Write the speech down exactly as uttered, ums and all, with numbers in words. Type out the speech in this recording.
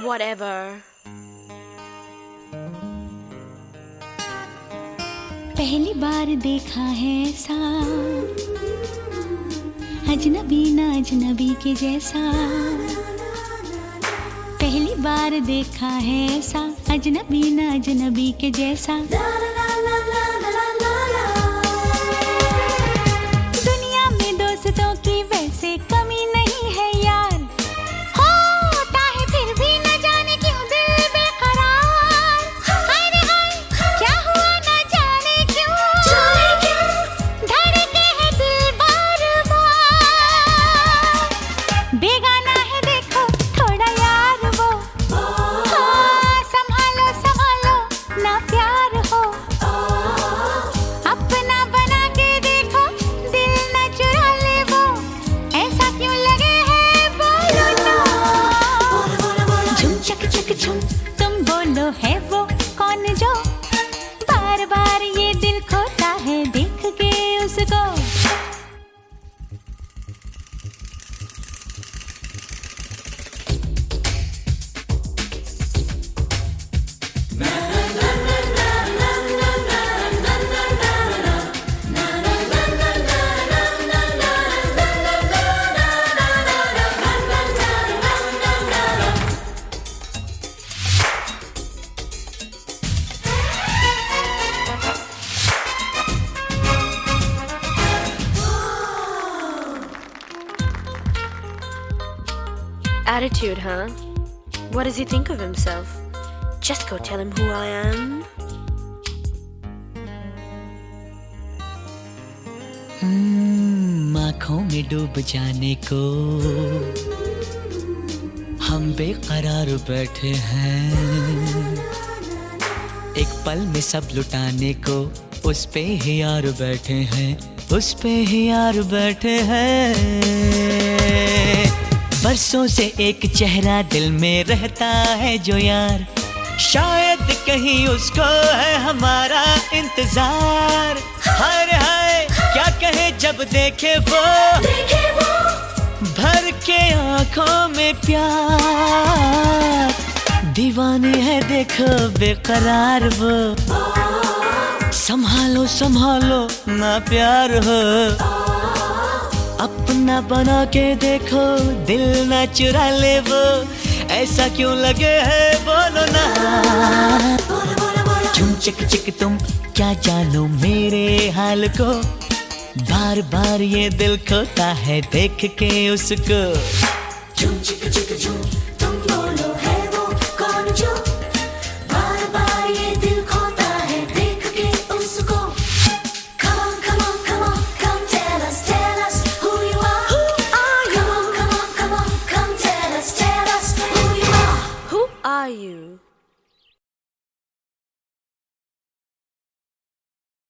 Whatever. पहली बार देखा है ऐसा अजनबी ना अजनबी के जैसा। पहली बार देखा है ऐसा अजनबी ना अजनबी के जैसा। दुनिया में दोस्तों की वैसे कमी नहीं है यार, होता है फिर भी न जाने क्यों दिल बेकरार। हाय रे हाय क्या हुआ न जाने क्यों, धड़के है दिल बार बार। बेगाना है देखो थोड़ा यार वो, हाँ संभालो संभालो ना प्यार हो। अपना बना के देखो दिल न चुरा ले वो, ऐसा क्यों लगे है बोलो ना। झुम चक चक झुम तुम बोलो है वो कौन जो बार बार ये दिल खोता है देख के उसको। Attitude, huh? What does he think of himself? Just go tell him who I am. हम्म, आँखों में डूब जाने को हम बेकरार बैठे हैं। एक पल में सब लुटाने को उस पे ही यार बैठे हैं, उस पे ही यार बैठे हैं। बरसों से एक चेहरा दिल में रहता है जो यार, शायद कहीं उसको है हमारा इंतजार। हाय रे हाय क्या कहे जब देखे वो, भर के आंखों में प्यार। दीवानी है देखो बेकरार वो, संभालो संभालो ना प्यार हो। अपना बना के देखो दिल ना चुरा ले वो, ऐसा क्यों लगे है बोलो ना। झुम चिक चिक तुम क्या जानो मेरे हाल को, बार बार ये दिल खोता है देख के उसको। झुम चिक चिक झुम तुम बोलो है वो कौन जो बार बार ये दिल खोता है देख के उसको। Come on, come on, come on, come tell us, tell us who you are. Who are you? Come on, come on, come on, come tell us, tell us who you are. Who are you?